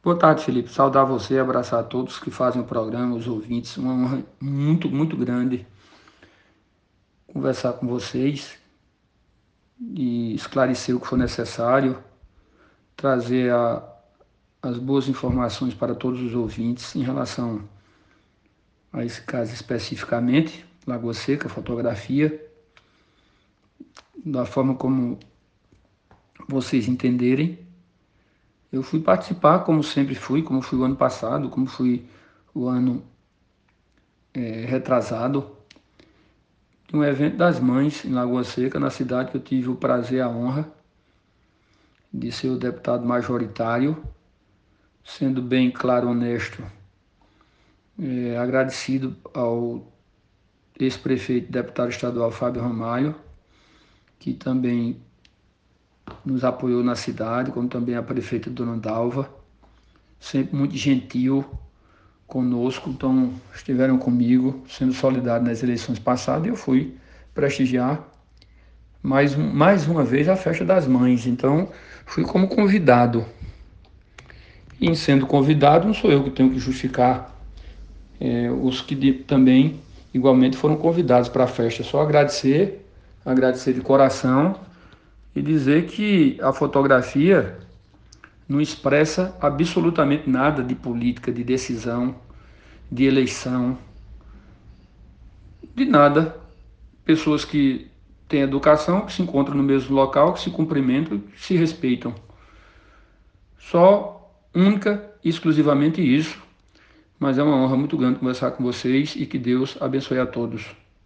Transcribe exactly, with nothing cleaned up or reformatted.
Boa tarde, Felipe. Saudar você, abraçar todos que fazem o programa, os ouvintes. Uma honra muito, muito grande conversar com vocês e esclarecer o que for necessário, trazer a, as boas informações para todos os ouvintes em relação a esse caso especificamente, Lagoa Seca, fotografia, da forma como vocês entenderem. Eu fui participar, como sempre fui, como fui o ano passado, como fui o ano é, retrasado, de um evento das mães em Lagoa Seca, na cidade que eu tive o prazer e a honra de ser o deputado majoritário, sendo bem claro, honesto, é, agradecido ao ex-prefeito e deputado estadual Fábio Ramalho, que também nos apoiou na cidade, como também a prefeita Dona Dalva, sempre muito gentil conosco, então estiveram comigo, sendo solidário nas eleições passadas, e eu fui prestigiar mais, um, mais uma vez a festa das mães, então fui como convidado. E em sendo convidado, não sou eu que tenho que justificar é, os que de, também igualmente foram convidados para a festa. Só agradecer, agradecer de coração e dizer que a fotografia não expressa absolutamente nada de política, de decisão, de eleição, de nada. Pessoas que têm educação, que se encontram no mesmo local, que se cumprimentam, que se respeitam. Só, única e exclusivamente isso. Mas é uma honra muito grande conversar com vocês e que Deus abençoe a todos.